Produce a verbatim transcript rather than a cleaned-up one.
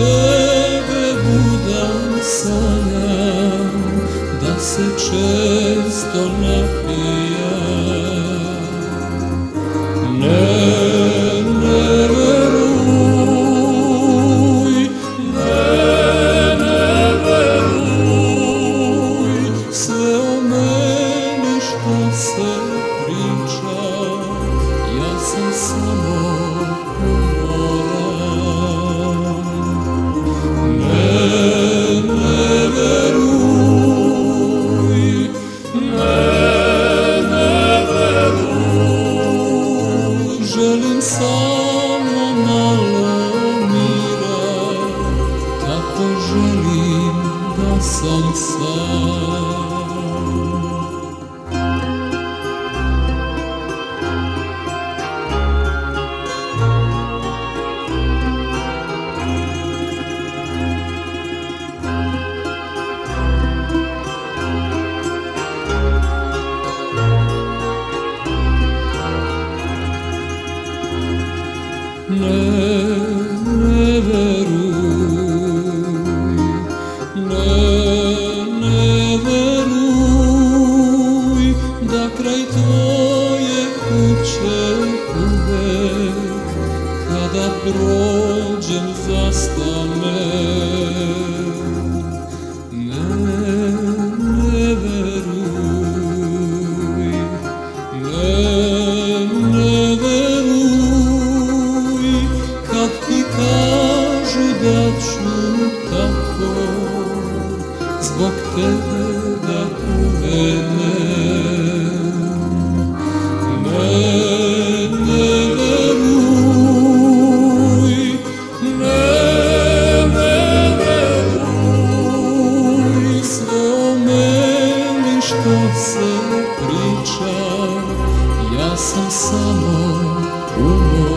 tebe budan sanjam, da se često napijam. Ne, ne veruj, ne, ne veruj, sve o meni što se priča, ja sam samo umoran. Ne, ne veruj, ne, ne veruj, želim samo malo mira, tako želim da sam sam. Ne, ne veruj, ne, ne veruj, da kraj tvoje kuće uvek, kada prođem zastanem. Ne, ne veruj, ne, ne veruj, kad ti kažu da ću tako zbog tebe da uvenem. Ne, ne veruj, ne, ne veruj, sve o meni što se priča, ja sam samo umor.